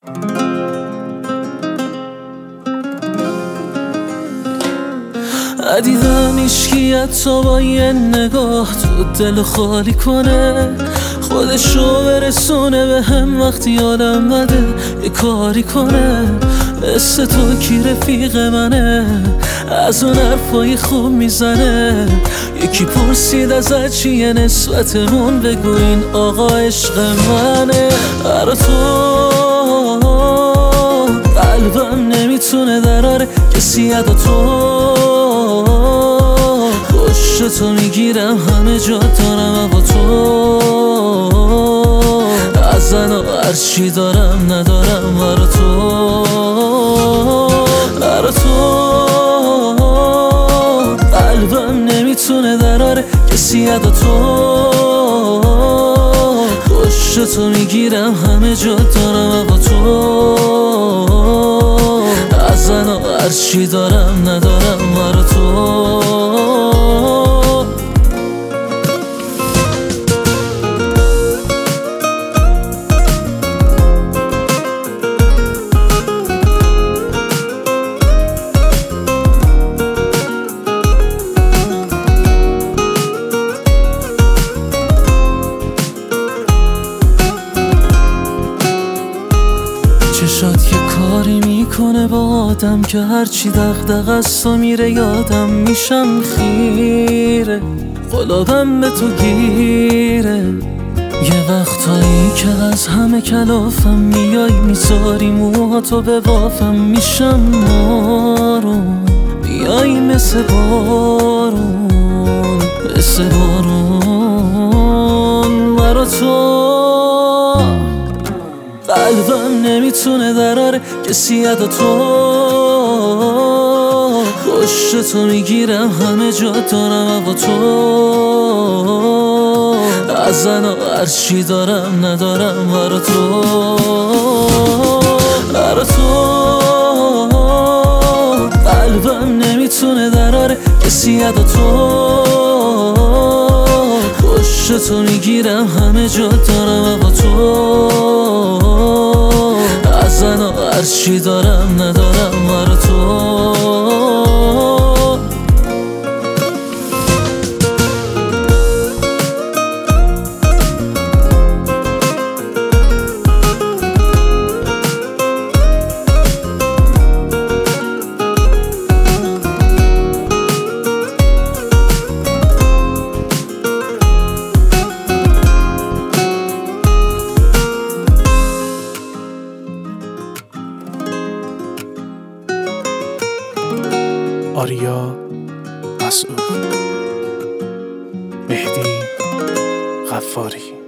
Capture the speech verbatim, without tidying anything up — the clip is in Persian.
ندیدم ایشکیت تا با یه نگاه تو دل خالی کنه، خودشو برسونه به هم وقتی آدم بده یه کاری کنه. مثل تو کی رفیق منه، از اون حرفای خوب میزنه. یکی پرسید ازت چیه نسبتمون، بگو این آقا عشق منه. برا تو قلبم نمیتونه دراره کسی ادا تو، پشت تو میگیرم همه جا دارم اما تو از زن و هرچی دارم ندارم. برا تو برا تو قلبم نمیتونه دراره کسی ادا تو، پشت تو میگیرم همه جا دارم اما تو از زن و هرچی دارم ندارم. برا تو چشات یه کاری میکنه با آدم که هرچی دغدغه است و میره یادم میشم خیره. قلابم به تو گیره یه وقتایی که از همه کلافم میای میذاری موهاتو به بافم، میشم مارون بیای مثل بارون مثل بارون. برا تو قلبم نمیتونه دراره کسی ادا تو، پشت تو میگیرم همه جا دارم اما تو از زن و هرچی دارم ندارم. برا تو برا تو قلبم نمیتونه دراره کسی ادا تو، پشت تو میگیرم همه جا دارم اما تو از زن و هرچی دارم ندارم. برا تو آریا مسعود، مهدی غفاری.